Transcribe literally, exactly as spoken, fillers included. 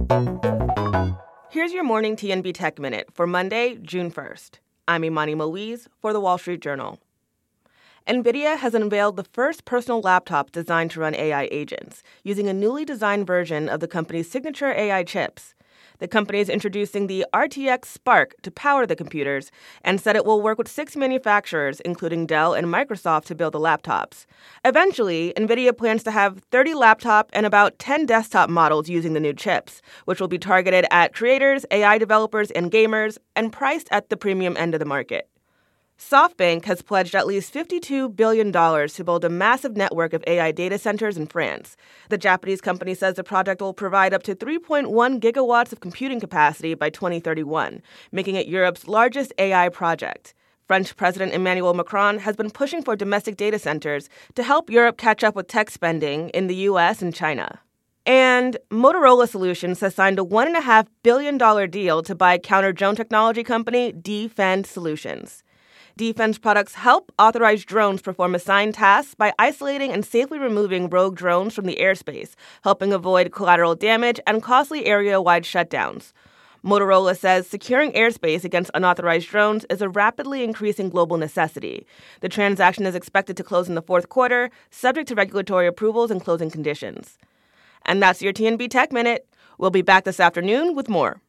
Here's your morning T N B Tech Minute for Monday, June first. I'm Imani Moise for The Wall Street Journal. NVIDIA has unveiled the first personal laptop designed to run A I agents, using a newly designed version of the company's signature A I chips. The company is introducing the R T X Spark to power the computers and said it will work with six manufacturers, including Dell and Microsoft, to build the laptops. Eventually, NVIDIA plans to have thirty laptop and about ten desktop models using the new chips, which will be targeted at creators, A I developers, and gamers, and priced at the premium end of the market. SoftBank has pledged at least fifty-two billion dollars to build a massive network of A I data centers in France. The Japanese company says the project will provide up to three point one gigawatts of computing capacity by twenty thirty-one, making it Europe's largest A I project. French President Emmanuel Macron has been pushing for domestic data centers to help Europe catch up with tech spending in the U S and China. And Motorola Solutions has signed a one point five billion dollars deal to buy counter-drone technology company Defend Solutions. Defense products help authorized drones perform assigned tasks by isolating and safely removing rogue drones from the airspace, helping avoid collateral damage and costly area-wide shutdowns. Motorola says securing airspace against unauthorized drones is a rapidly increasing global necessity. The transaction is expected to close in the fourth quarter, subject to regulatory approvals and closing conditions. And that's your T N B Tech Minute. We'll be back this afternoon with more.